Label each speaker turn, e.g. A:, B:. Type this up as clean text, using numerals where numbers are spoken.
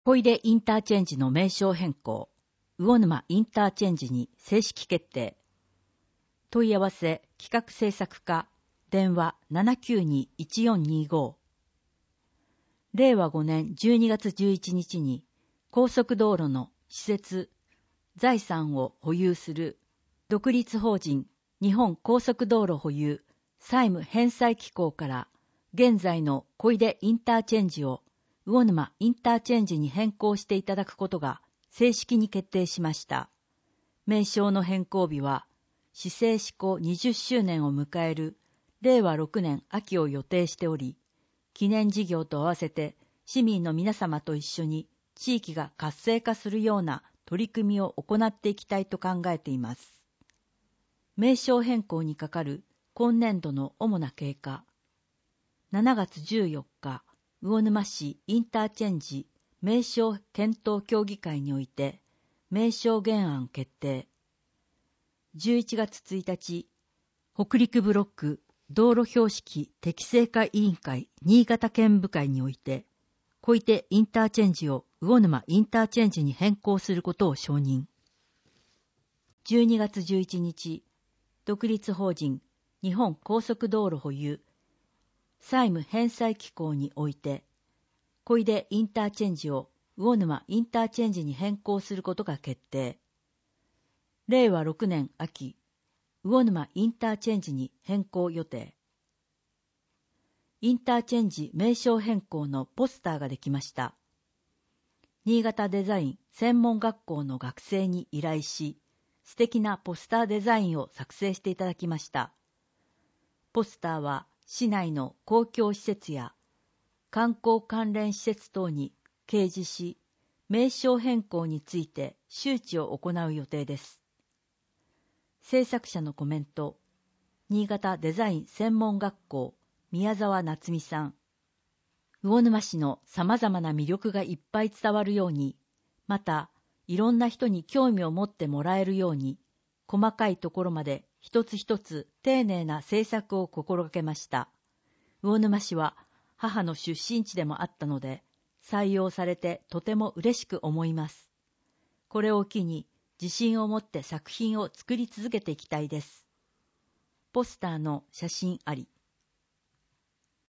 A: 小出インターチェンジの名称変更、魚沼インターチェンジに正式決定。問い合わせ企画制作課、電話 792-1425。令和5年12月11日に高速道路の施設、財産を保有する独立法人日本高速道路保有債務返済機構から現在の小出インターチェンジを魚沼インターチェンジに変更していただくことが正式に決定しました。名称の変更日は市政施行20周年を迎える令和6年秋を予定しており、記念事業と合わせて市民の皆様と一緒に地域が活性化するような取り組みを行っていきたいと考えています。名称変更にかかる今年度の主な経過。7月14日、魚沼市インターチェンジ名称検討協議会において名称原案決定。11月1日、北陸ブロック道路標識適正化委員会新潟県部会において、小出インターチェンジを魚沼インターチェンジに変更することを承認。12月11日、独立法人日本高速道路保有債務返済機構において、小出インターチェンジを魚沼インターチェンジに変更することが決定。令和6年秋、魚沼インターチェンジに変更予定。インターチェンジ名称変更のポスターができました。新潟デザイン専門学校の学生に依頼し、素敵なポスターデザインを作成していただきました。ポスターは市内の公共施設や観光関連施設等に掲示し、名称変更について周知を行う予定です。制作者のコメント、新潟デザイン専門学校宮沢夏美さん。魚沼市の様々な魅力がいっぱい伝わるように、またいろんな人に興味を持ってもらえるように、細かいところまで一つ一つ丁寧な制作を心がけました。魚沼市は母の出身地でもあったので、採用されてとても嬉しく思います。これを機に自信を持って作品を作り続けていきたいです。ポスターの写真あり。